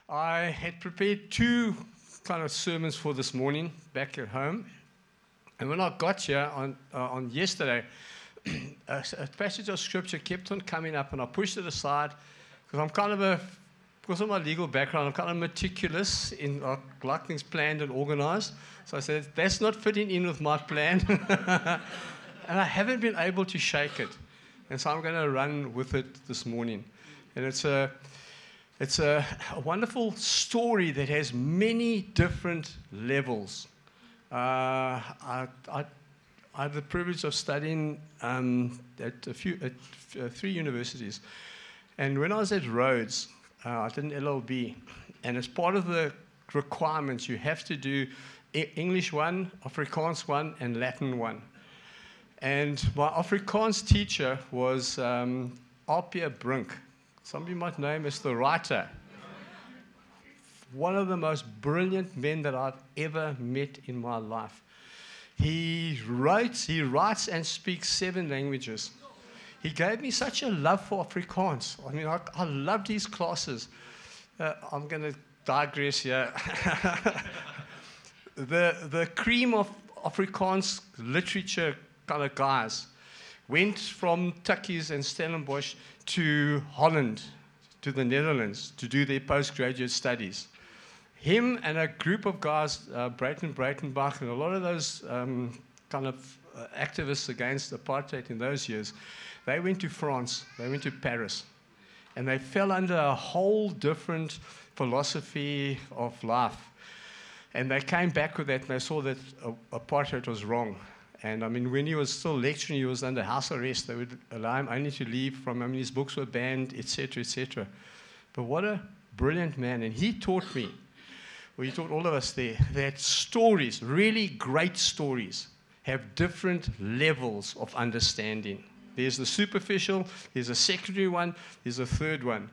I had prepared two kind of sermons for this morning back at home. And when I got here on yesterday, a passage of scripture kept on coming up, and I pushed it aside because because of my legal background, I'm kind of meticulous in like things planned and organized. So I said, that's not fitting in with my plan. And I haven't been able to shake it. And so I'm going to run with it this morning. And it's a wonderful story that has many different levels. I had the privilege of studying at three universities. And when I was at Rhodes, I did an LLB. And as part of the requirements, you have to do English 1, Afrikaans 1, and Latin 1. And my Afrikaans teacher was Alpia Brink. Some of you might know him as the writer. One of the most brilliant men that I've ever met in my life. He writes and speaks 7 languages. He gave me such a love for Afrikaans. I mean, I loved his classes. I'm going to digress here. The cream of Afrikaans literature kind of guys went from Tukkies and Stellenbosch to Holland, to the Netherlands, to do their postgraduate studies. Him and a group of guys, Breyten Breitenbach, and a lot of those activists against apartheid in those years, they went to France, they went to Paris, and they fell under a whole different philosophy of life. And they came back with that, and they saw that apartheid was wrong. And I mean, when he was still lecturing, he was under house arrest. They would allow him only to leave from, his books were banned, etc., etc. But what a brilliant man. And he taught me, he taught all of us there, that stories, really great stories, have different levels of understanding. There's the superficial, there's a secondary one, there's a third one.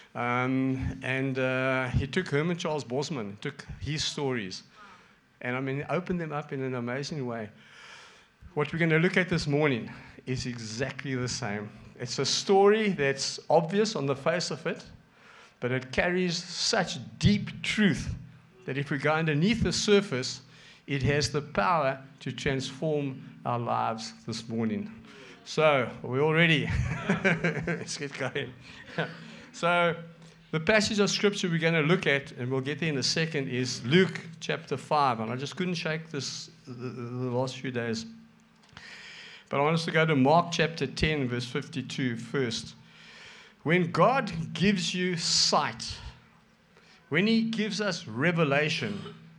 He took Herman Charles Bosman, took his stories, and opened them up in an amazing way. What we're going to look at this morning is exactly the same. It's a story that's obvious on the face of it, but it carries such deep truth that if we go underneath the surface, it has the power to transform our lives this morning. So, are we all ready? Let's get going. So, the passage of scripture we're going to look at, and we'll get there in a second, is Luke chapter 5. And I just couldn't shake this the last few days. But I want us to go to Mark chapter 10, verse 52 first. When God gives you sight, when He gives us revelation,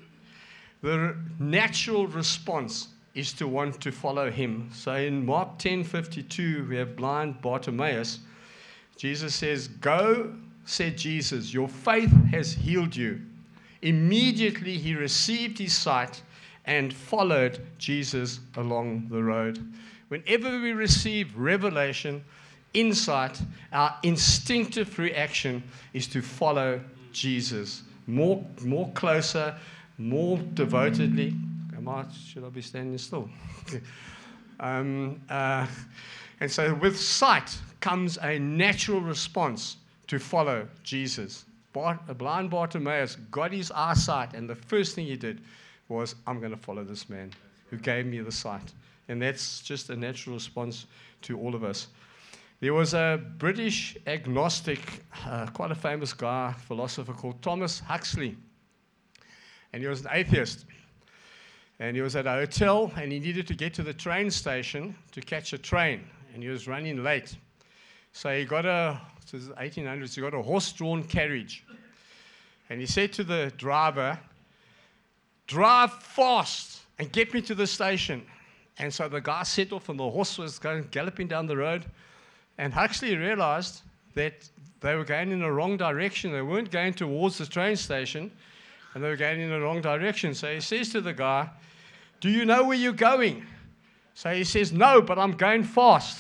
the natural response is to want to follow Him. So in Mark 10:52, we have blind Bartimaeus. Jesus says, "Go," said Jesus, "your faith has healed you." Immediately he received his sight and followed Jesus along the road. Whenever we receive revelation, insight, our instinctive reaction is to follow Jesus. More closer, more devotedly. Should I be standing still? And so with sight comes a natural response to follow Jesus. Blind Bartimaeus got his eyesight, and the first thing he did was, I'm going to follow this man who gave me the sight. And that's just a natural response to all of us. There was a British agnostic, quite a famous guy, philosopher called Thomas Huxley. And he was an atheist. And he was at a hotel, and he needed to get to the train station to catch a train. And he was running late. So he got this is the 1800s, he got a horse-drawn carriage. And he said to the driver, "Drive fast and get me to the station." And so the guy set off, and the horse was galloping down the road. And Huxley realized that they were going in the wrong direction. They weren't going towards the train station, and they were going in the wrong direction. So he says to the guy, "Do you know where you're going?" So he says, "No, but I'm going fast."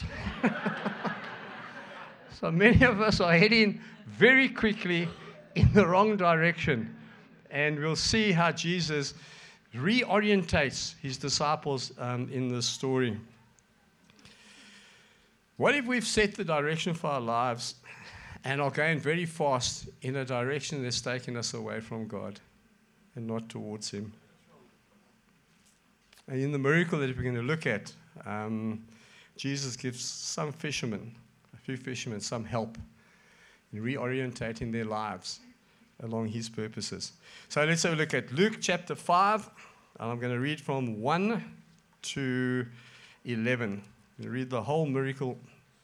So many of us are heading very quickly in the wrong direction. And we'll see how Jesus reorientates his disciples in this story. What if we've set the direction for our lives and are going very fast in a direction that's taking us away from God and not towards Him. And in the miracle that we're going to look at, Jesus gives some fishermen, a few fishermen, some help in reorientating their lives along His purposes. So let's have a look at Luke chapter 5, and I'm going to read from 1 to 11. We'll read the whole miracle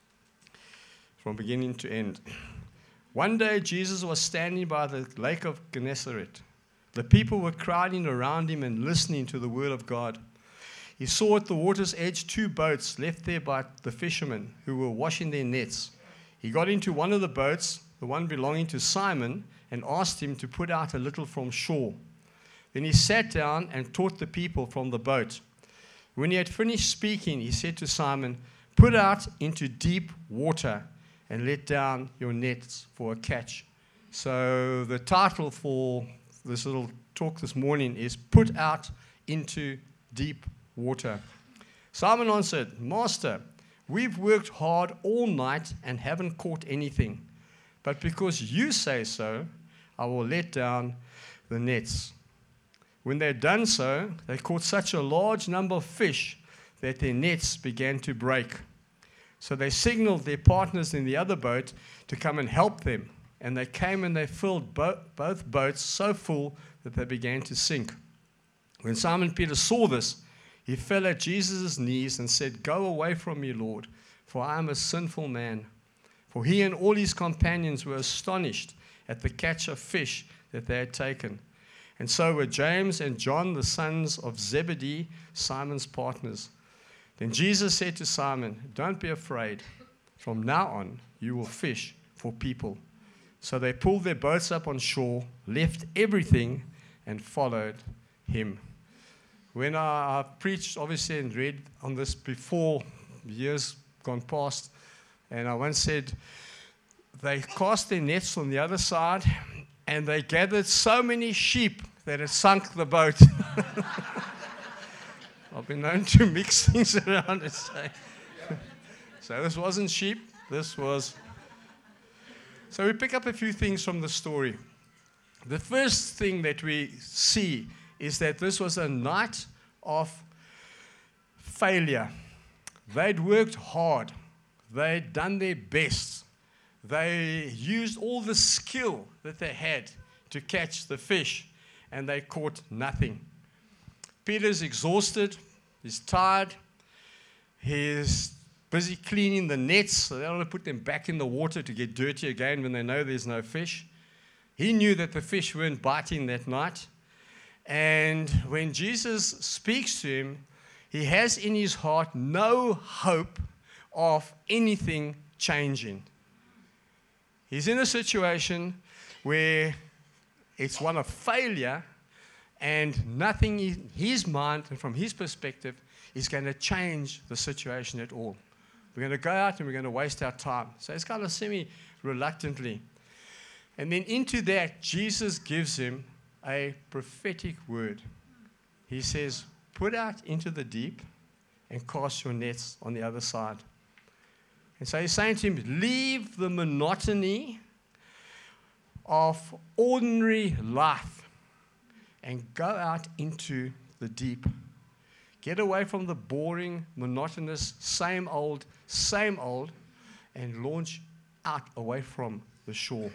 from beginning to end. One day Jesus was standing by the lake of Gennesaret. The people were crowding around Him and listening to the word of God. He saw at the water's edge 2 boats left there by the fishermen who were washing their nets. He got into one of the boats, the one belonging to Simon, and asked him to put out a little from shore. Then he sat down and taught the people from the boat. When he had finished speaking, he said to Simon, "Put out into deep water and let down your nets for a catch." So the title for this little talk this morning is "Put Out into Deep Water." Simon answered, "Master, we've worked hard all night and haven't caught anything. But because you say so, I will let down the nets." When they had done so, they caught such a large number of fish that their nets began to break. So they signaled their partners in the other boat to come and help them. And they came and they filled both boats so full that they began to sink. When Simon Peter saw this, he fell at Jesus' knees and said, "Go away from me, Lord, for I am a sinful man." For he and all his companions were astonished at the catch of fish that they had taken. And so were James and John, the sons of Zebedee, Simon's partners. Then Jesus said to Simon, "Don't be afraid. From now on, you will fish for people." So they pulled their boats up on shore, left everything, and followed him. When I preached, obviously, and read on this before, years gone past, and I once said, they cast their nets on the other side, and they gathered so many sheep that it sunk the boat. I've been known to mix things around and say. So this wasn't sheep, this was. So we pick up a few things from the story. The first thing that we see is that this was a night of failure. They'd worked hard. They'd done their best. They used all the skill that they had to catch the fish, and they caught nothing. Peter's exhausted. He's tired. He's busy cleaning the nets, so they don't want to put them back in the water to get dirty again when they know there's no fish. He knew that the fish weren't biting that night. And when Jesus speaks to him, he has in his heart no hope of anything changing. He's in a situation where it's one of failure, and nothing in his mind and from his perspective is going to change the situation at all. We're going to go out and we're going to waste our time. So it's kind of semi-reluctantly. And then into that, Jesus gives him a prophetic word. He says, "Put out into the deep and cast your nets on the other side." And so he's saying to him, leave the monotony of ordinary life and go out into the deep. Get away from the boring, monotonous, same old, and launch out away from the shore.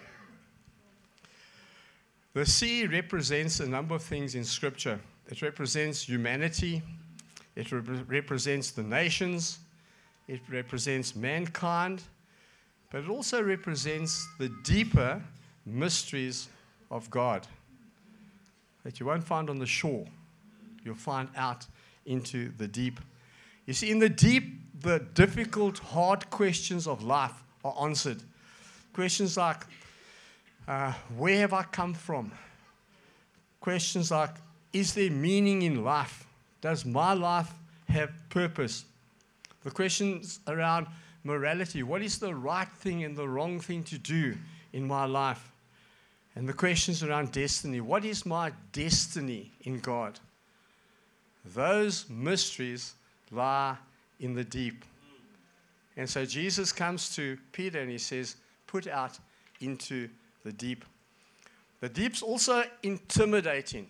The sea represents a number of things in Scripture. It represents humanity. It represents the nations. It represents mankind. But it also represents the deeper mysteries of God that you won't find on the shore. You'll find out into the deep. You see, in the deep, the difficult, hard questions of life are answered. Questions like, where have I come from? Questions like, is there meaning in life? Does my life have purpose? The questions around morality. What is the right thing and the wrong thing to do in my life? And the questions around destiny. What is my destiny in God? Those mysteries lie in the deep. And so Jesus comes to Peter and he says, put out into the deep. The deep's also intimidating.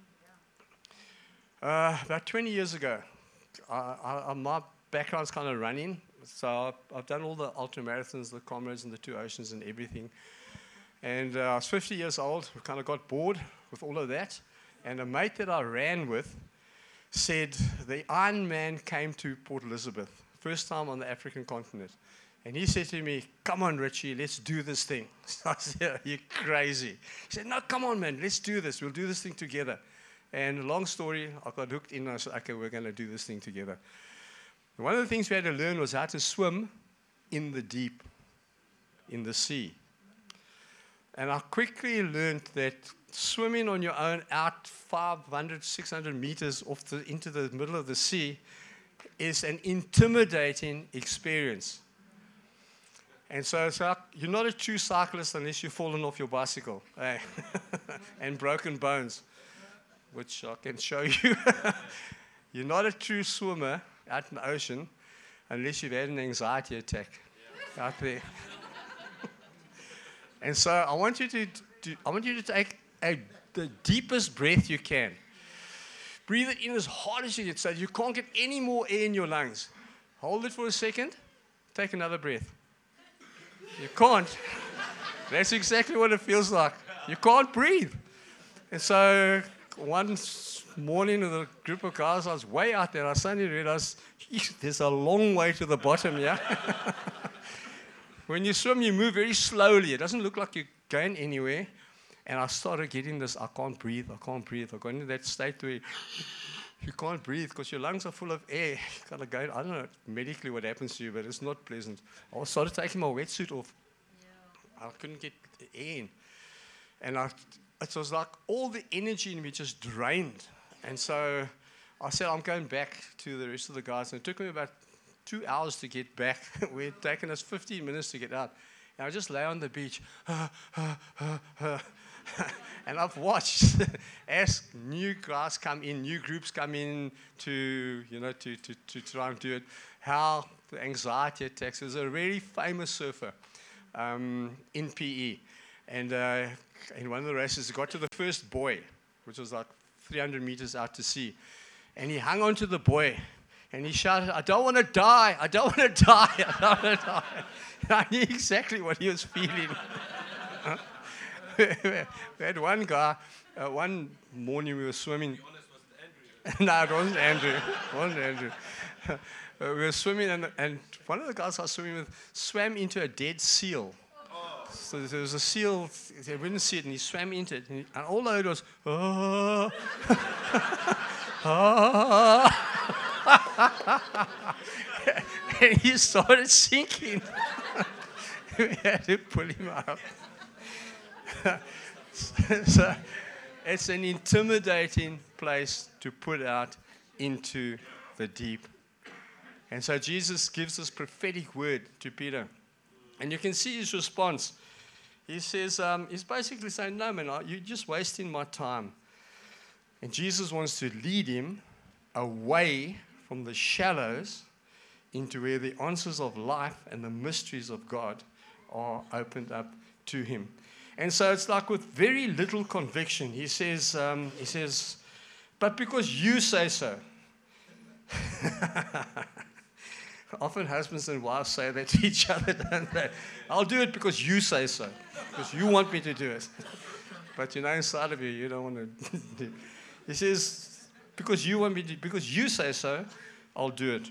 About 20 years ago, my background's kind of running, so I've done all the ultramarathons, the Comrades and the Two Oceans and everything. And I was 50 years old, we kind of got bored with all of that. And a mate that I ran with said the Ironman came to Port Elizabeth, first time on the African continent. And he said to me, "Come on, Richie, let's do this thing." So I said, "You're crazy." He said, "No, come on, man, let's do this. We'll do this thing together." And long story, I got hooked in and I said, "Okay, we're going to do this thing together." And one of the things we had to learn was how to swim in the deep, in the sea. And I quickly learned that swimming on your own out 500, 600 meters into the middle of the sea is an intimidating experience. And so it's like, you're not a true cyclist unless you've fallen off your bicycle and broken bones, which I can show you. You're not a true swimmer out in the ocean unless you've had an anxiety attack out there. And so I want you to take the deepest breath you can. Breathe it in as hard as you can, so you can't get any more air in your lungs. Hold it for a second. Take another breath. You can't. That's exactly what it feels like. You can't breathe. And so one morning with a group of guys, I was way out there. I suddenly realized, there's a long way to the bottom, yeah? When you swim, you move very slowly. It doesn't look like you're going anywhere. And I started getting this, I can't breathe. I got into that state where you can't breathe because your lungs are full of air. You kind of go, I don't know medically what happens to you, but it's not pleasant. I started taking my wetsuit off. Yeah. I couldn't get air in. And it was like all the energy in me just drained. And so I said, I'm going back to the rest of the guys. And it took me about 2 hours to get back. We had taken us 15 minutes to get out. And I just lay on the beach. And I've watched as new guys come in, new groups come in to try and do it, how the anxiety attacks. There's a really famous surfer in PE. And in one of the races, he got to the first buoy, which was like 300 meters out to sea. And he hung onto the buoy. And he shouted, "I don't want to die, I don't want to die, I don't want to die." And I knew exactly what he was feeling. We had one guy, one morning we were swimming. To be honest, was it Andrew? No, it wasn't Andrew. It wasn't Andrew. We were swimming, and one of the guys I was swimming with swam into a dead seal. Oh. So there was a seal, they wouldn't see it, and he swam into it. And all I heard was, "Oh." Oh. And he started sinking. We had to pull him out. So it's an intimidating place to put out into the deep. And so Jesus gives this prophetic word to Peter. And you can see his response. He says, he's basically saying, "No, man, you're just wasting my time." And Jesus wants to lead him away from the shallows into where the answers of life and the mysteries of God are opened up to him. And so it's like with very little conviction, he says, "But because you say so." Often husbands and wives say that to each other, don't they? "I'll do it because you say so, because you want me to do it." But inside of you, you don't want to do it. He says, "Because you want me to, because you say so, I'll do it."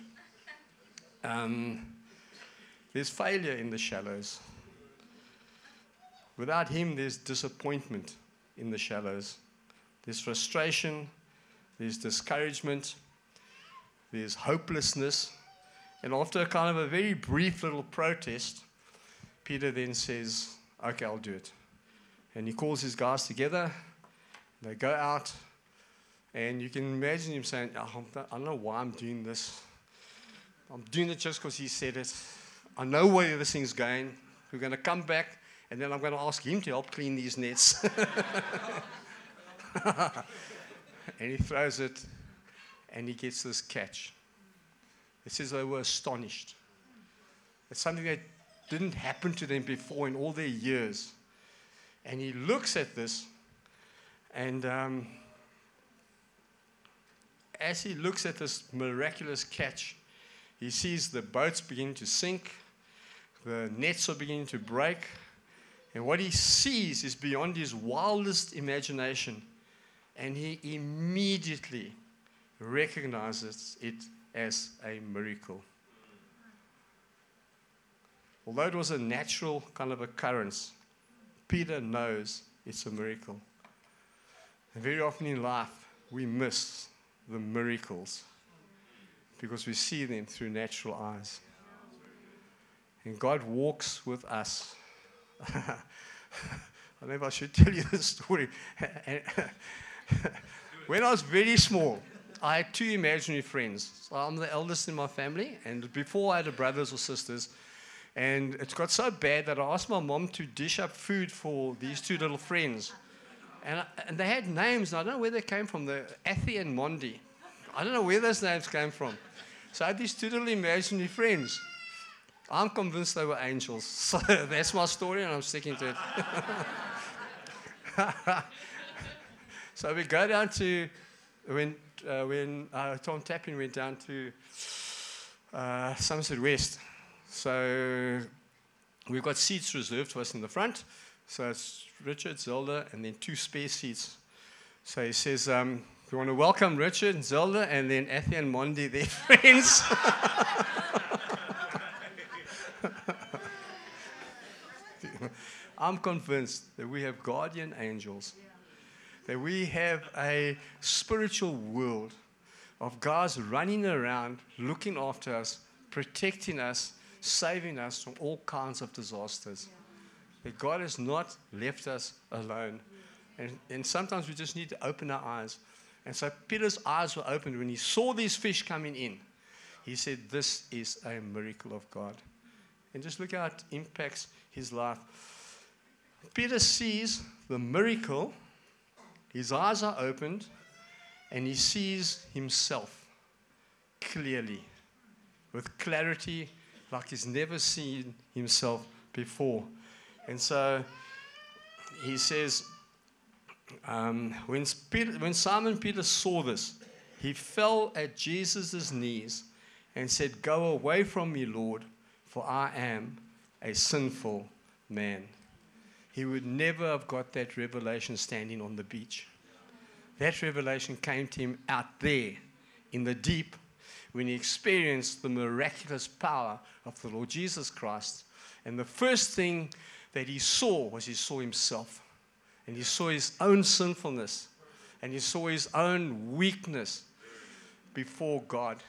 There's failure in the shallows. Without him, there's disappointment in the shallows. There's frustration, there's discouragement, there's hopelessness. And after kind of a very brief little protest, Peter then says, "Okay, I'll do it." And he calls his guys together. They go out. And you can imagine him saying, "I don't know why I'm doing this. I'm doing it just because he said it. I know where this thing's going. We're going to come back, and then I'm going to ask him to help clean these nets." And he throws it, and he gets this catch. It says they were astonished. It's something that didn't happen to them before in all their years. And he looks at this, and as he looks at this miraculous catch, he sees the boats begin to sink, the nets are beginning to break, and what he sees is beyond his wildest imagination, and he immediately recognizes it as a miracle. Although it was a natural kind of occurrence, Peter knows it's a miracle. And very often in life, we miss the miracles because we see them through natural eyes. And God walks with us. I don't know if I should tell you this story. When I was very small, I had 2 imaginary friends. So I'm the eldest in my family, and before I had brothers or sisters. And it got so bad that I asked my mom to dish up food for these 2 little friends. And they had names, and I don't know where they came from, the Athi and Mondi. I don't know where those names came from. So I had these 2 little imaginary friends. I'm convinced they were angels. So that's my story, and I'm sticking to it. So we go down to, when Tom Tappin went down to Somerset West. So we've got seats reserved for us in the front. So it's Richard, Zelda, and then 2 spare seats. So he says, we want to welcome Richard and Zelda, and then Athi and Mondi, their friends. I'm convinced that we have guardian angels, that we have a spiritual world of guys running around, looking after us, protecting us, saving us from all kinds of disasters. That God has not left us alone. And sometimes we just need to open our eyes. And so Peter's eyes were opened when he saw these fish coming in. He said, this is a miracle of God. And just look how it impacts his life. Peter sees the miracle, his eyes are opened, and he sees himself clearly, with clarity like he's never seen himself before. And so he says, when Simon Peter saw this, he fell at Jesus' knees and said, go away from me, Lord, for I am a sinful man. He would never have got that revelation standing on the beach. That revelation came to him out there in the deep when he experienced the miraculous power of the Lord Jesus Christ. And the first thing that he saw was he saw himself. And he saw his own sinfulness. And he saw his own weakness before God.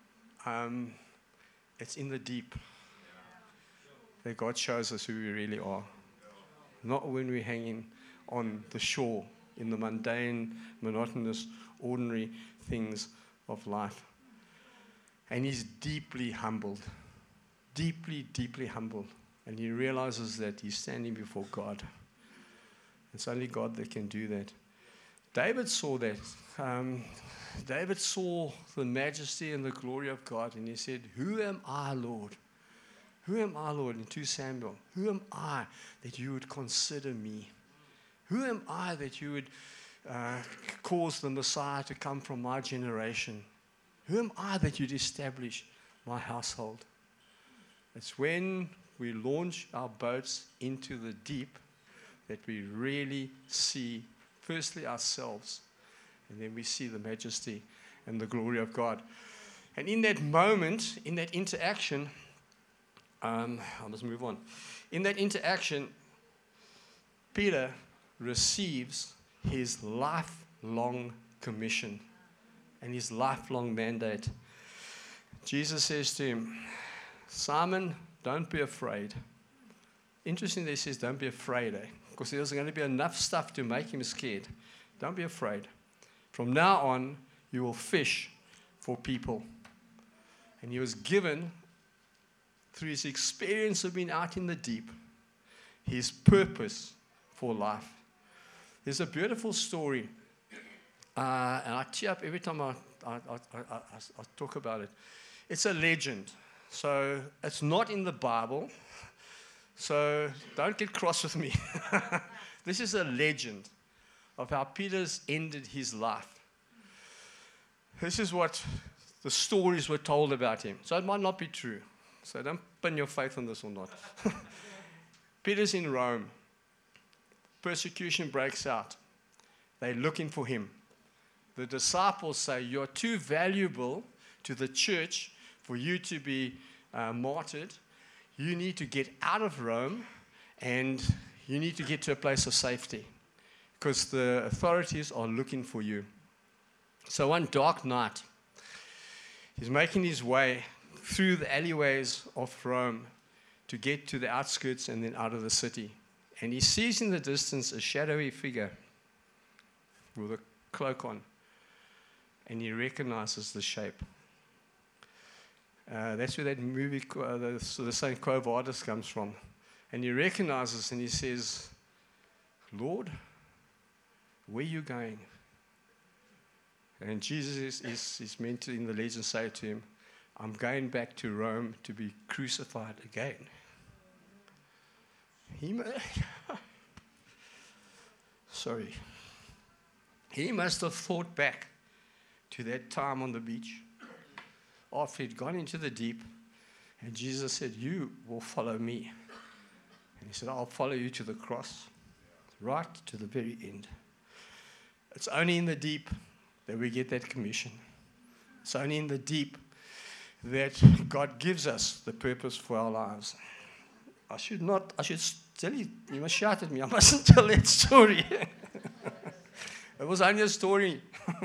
It's in the deep that God shows us who we really are. Not when we're hanging on the shore in the mundane, monotonous, ordinary things of life. And he's deeply humbled. Deeply, deeply humbled. And he realizes that he's standing before God. It's only God that can do that. David saw that. David saw the majesty and the glory of God, and he said, who am I, Lord? Who am I, Lord? In 2 Samuel, who am I that you would consider me? Who am I that you would cause the Messiah to come from my generation? Who am I that you'd establish my household? It's when we launch our boats into the deep that we really see, firstly, ourselves, and then we see the majesty and the glory of God. And in that moment, in that interaction, I must move on. In that interaction, Peter receives his lifelong commission and his lifelong mandate. Jesus says to him, Simon, don't be afraid. Interestingly, he says, don't be afraid, because there's going to be enough stuff to make him scared. Don't be afraid. From now on, you will fish for people. And he was given, through his experience of being out in the deep, his purpose for life. There's a beautiful story, and I tear up every time I talk about it. It's a legend. So it's not in the Bible. So don't get cross with me. This is a legend of how Peter's ended his life. This is what the stories were told about him. So it might not be true. So don't pin your faith on this or not. Peter's in Rome. Persecution breaks out. They're looking for him. The disciples say, you're too valuable to the church for you to be martyred. You need to get out of Rome and you need to get to a place of safety because the authorities are looking for you. So one dark night, he's making his way through the alleyways of Rome to get to the outskirts and then out of the city. And he sees in the distance a shadowy figure with a cloak on. And he recognizes the shape. That's where that movie, the saying Quo Vadis comes from. And he recognizes and he says, Lord, where are you going? And Jesus is meant to, in the legend, say to him, I'm going back to Rome to be crucified again. He must have thought back to that time on the beach after he'd gone into the deep, and Jesus said, you will follow me. And he said, I'll follow you to the cross, right to the very end. It's only in the deep that we get that commission. It's only in the deep that God gives us the purpose for our lives. I should tell you, you must shout at me. I mustn't tell that story. It was only a story.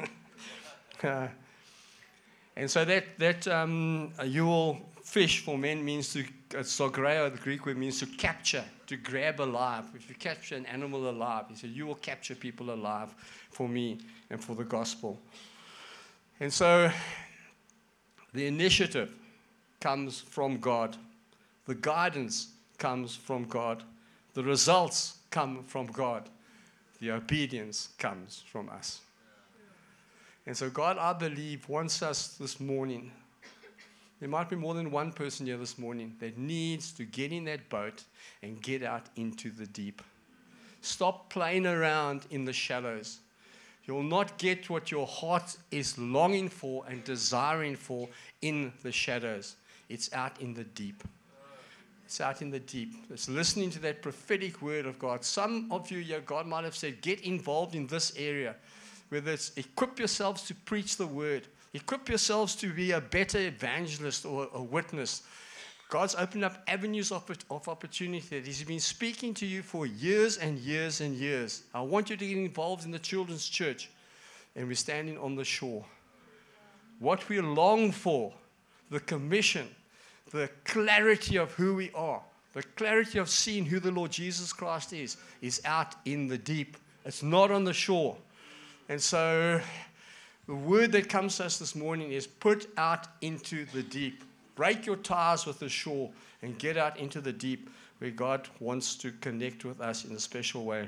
And so that you will fish for men means to, sograio, the Greek word, means to capture, to grab alive. If you capture an animal alive, he said, you will capture people alive for me and for the gospel. And so the initiative comes from God. The guidance comes from God. The results come from God. The obedience comes from us. And so God, I believe, wants us this morning. There might be more than one person here this morning that needs to get in that boat and get out into the deep. Stop playing around in the shallows. You'll not get what your heart is longing for and desiring for in the shadows. It's out in the deep. It's out in the deep. It's listening to that prophetic word of God. Some of you here, God might have said, get involved in this area. Whether it's equip yourselves to preach the word, equip yourselves to be a better evangelist or a witness. God's opened up avenues of opportunity that He's been speaking to you for years and years and years. I want you to get involved in the children's church, and we're standing on the shore. What we long for, the commission, the clarity of who we are, the clarity of seeing who the Lord Jesus Christ is out in the deep. It's not on the shore. And so the word that comes to us this morning is put out into the deep. Break your ties with the shore and get out into the deep where God wants to connect with us in a special way.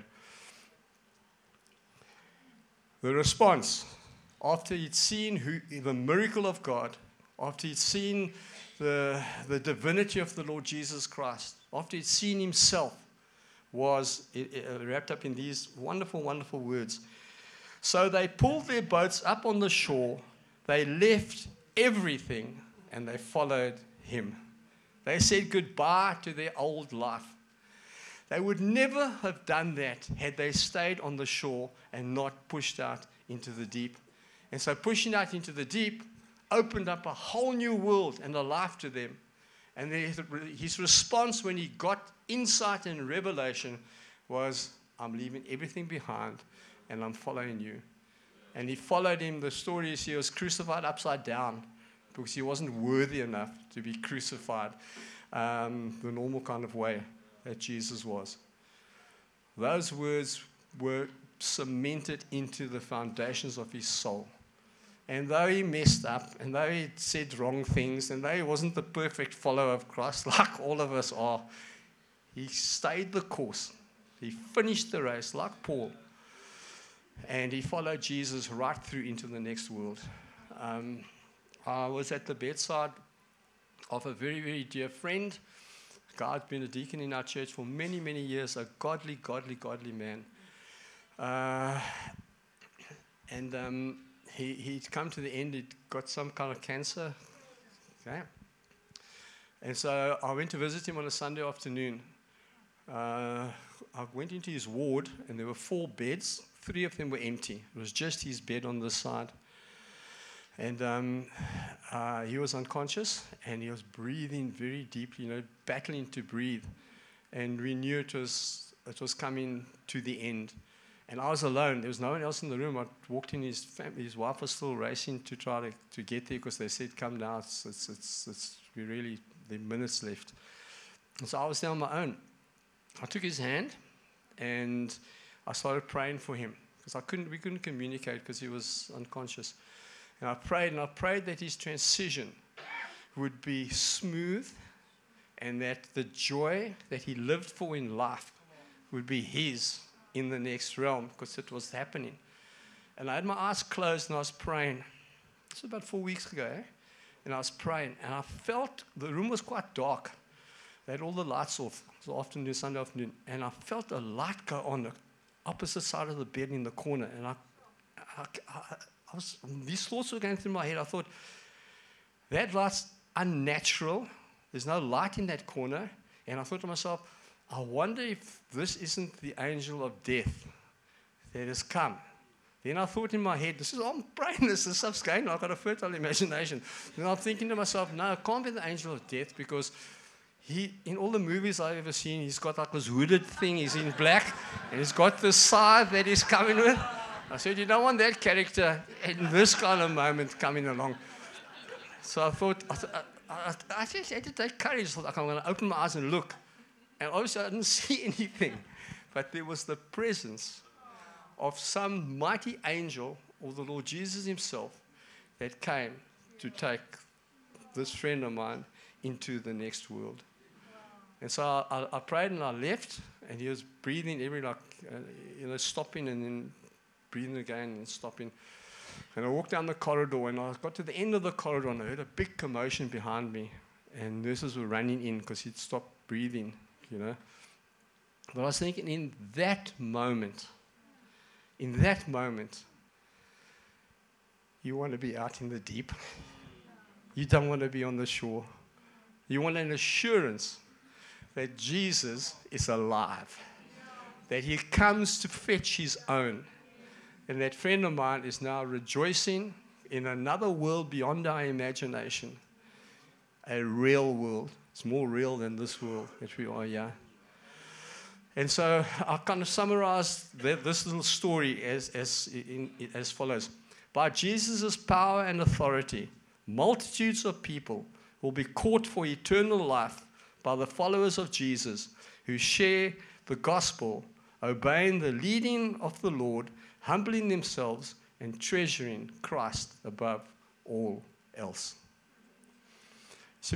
The response, after he'd seen the miracle of God, after he'd seen the divinity of the Lord Jesus Christ, after he'd seen himself, was wrapped up in these wonderful, wonderful words. So they pulled their boats up on the shore, they left everything, and they followed him. They said goodbye to their old life. They would never have done that had they stayed on the shore and not pushed out into the deep. And so pushing out into the deep opened up a whole new world and a life to them. And his response when he got insight and revelation was, I'm leaving everything behind and I'm following you. And he followed him. The story is he was crucified upside down because he wasn't worthy enough to be crucified the normal kind of way that Jesus was. Those words were cemented into the foundations of his soul. And though he messed up, and though he said wrong things, and though he wasn't the perfect follower of Christ like all of us are, he stayed the course. He finished the race like Paul. And he followed Jesus right through into the next world. I was at the bedside of a very, very dear friend guy who'd been a deacon in our church for many, many years, a godly, godly, godly man. He'd come to the end, he'd got some kind of cancer. Okay. And so I went to visit him on a Sunday afternoon. I went into his ward, and there were 4 beds. 3 of them were empty. It was just his bed on this side. And he was unconscious, and he was breathing very deeply, battling to breathe. And we knew it was coming to the end. And I was alone. There was no one else in the room. I walked in. His wife was still racing to try to get there because they said, "Come now. There are minutes left." And so I was there on my own. I took his hand, and I started praying for him because we couldn't communicate because he was unconscious. And I prayed that his transition would be smooth, and that the joy that he lived for in life would be his in the next realm, because it was happening. And I had my eyes closed, and I was praying. This was about 4 weeks ago, and I was praying, and I felt the room was quite dark. They had all the lights off. It was afternoon, Sunday afternoon, and I felt a light go on the opposite side of the bed in the corner, and these thoughts were going through my head. I thought, that light's unnatural. There's no light in that corner. And I thought to myself, I wonder if this isn't the angel of death that has come. Then I thought in my head, I'm praying this stuff's going on. I've got a fertile imagination. Then I'm thinking to myself, no, it can't be the angel of death, because in all the movies I've ever seen, he's got like this hooded thing, he's in black, and he's got this scythe that he's coming with. I said, you don't want that character in this kind of moment coming along. So I thought, I just had to take courage. I thought, I'm going to open my eyes and look. And obviously I didn't see anything. But there was the presence of some mighty angel, or the Lord Jesus himself, that came to take this friend of mine into the next world. And so I prayed and I left, and he was breathing stopping and then breathing again and stopping. And I walked down the corridor, and I got to the end of the corridor, and I heard a big commotion behind me, and nurses were running in because he'd stopped breathing, But I was thinking, in that moment, you want to be out in the deep. You don't want to be on the shore. You want an assurance that Jesus is alive, that he comes to fetch his own. And that friend of mine is now rejoicing in another world beyond our imagination, a real world. It's more real than this world that we are here. And so I kind of summarized this little story as follows. By Jesus' power and authority, multitudes of people will be caught for eternal life by the followers of Jesus, who share the gospel, obeying the leading of the Lord, humbling themselves and treasuring Christ above all else. So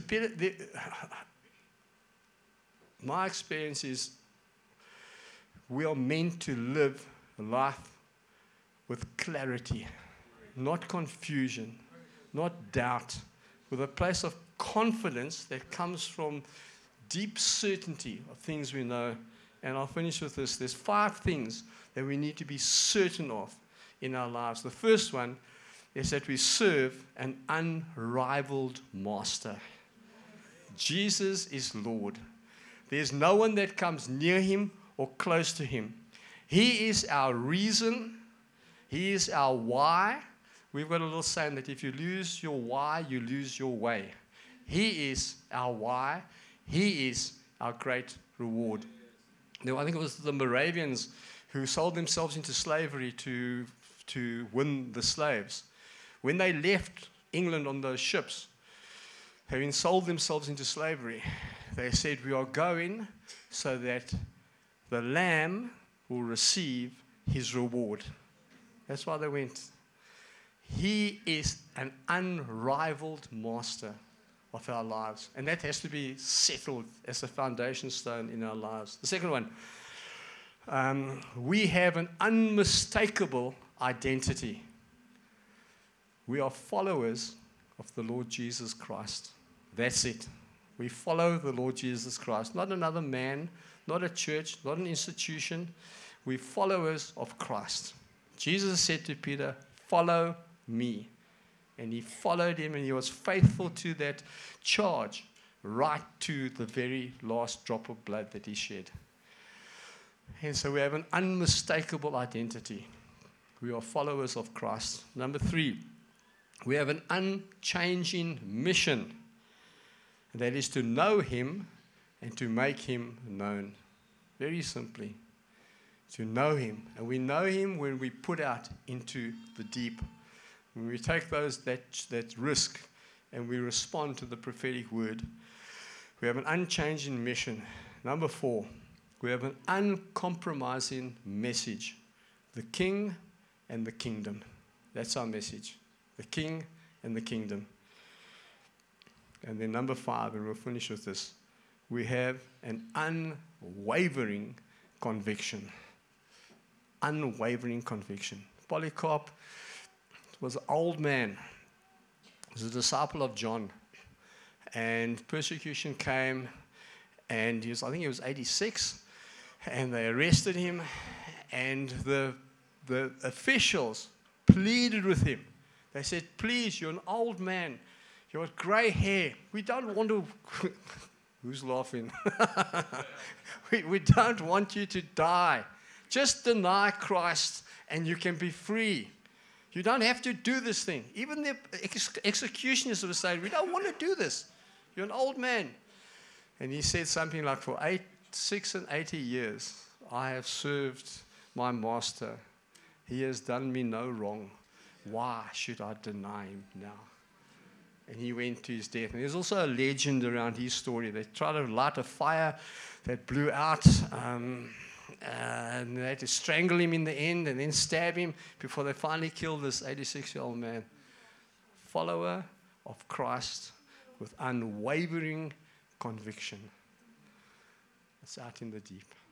my experience is we are meant to live life with clarity, not confusion, not doubt, with a place of confidence that comes from deep certainty of things we know. And I'll finish with this. There's 5 things that we need to be certain of in our lives. The first one is that we serve an unrivaled master. Jesus is Lord. There's no one that comes near him or close to him. He is our reason. He is our why. We've got a little saying that if you lose your why, you lose your way. He is our why. He is our great reward. Now, I think it was the Moravians who sold themselves into slavery to win the slaves. When they left England on those ships, having sold themselves into slavery, they said, we are going so that the Lamb will receive his reward. That's why they went. He is an unrivaled master of our lives. And that has to be settled as a foundation stone in our lives. The second one, we have an unmistakable identity. We are followers of the Lord Jesus Christ. That's it. We follow the Lord Jesus Christ, not another man, not a church, not an institution. We're followers of Christ. Jesus said to Peter, "Follow me." And he followed him, and he was faithful to that charge right to the very last drop of blood that he shed. And so we have an unmistakable identity. We are followers of Christ. Number 3, we have an unchanging mission. And that is to know him and to make him known. Very simply, to know him. And we know him when we put out into the deep. When we take that risk and we respond to the prophetic word. We have an unchanging mission. Number 4, we have an uncompromising message. The King and the kingdom. That's our message. The King and the kingdom. And then number 5, and we'll finish with this. We have an unwavering conviction. Unwavering conviction. Polycarp was an old man. He was a disciple of John. And persecution came, and I think he was 86, and they arrested him, and the officials pleaded with him. They said, "Please, you're an old man. You've got gray hair. We don't want to..." Who's laughing? we don't want you to die. Just deny Christ, and you can be free. You don't have to do this thing. Even the executioners would say, "We don't want to do this. You're an old man." And he said something like, "For 6 and 80 years, I have served my master. He has done me no wrong. Why should I deny him now?" And he went to his death. And there's also a legend around his story. They tried to light a fire that blew out, and they had to strangle him in the end and then stab him before they finally killed this 86-year-old man. Follower of Christ with unwavering conviction. It's out in the deep.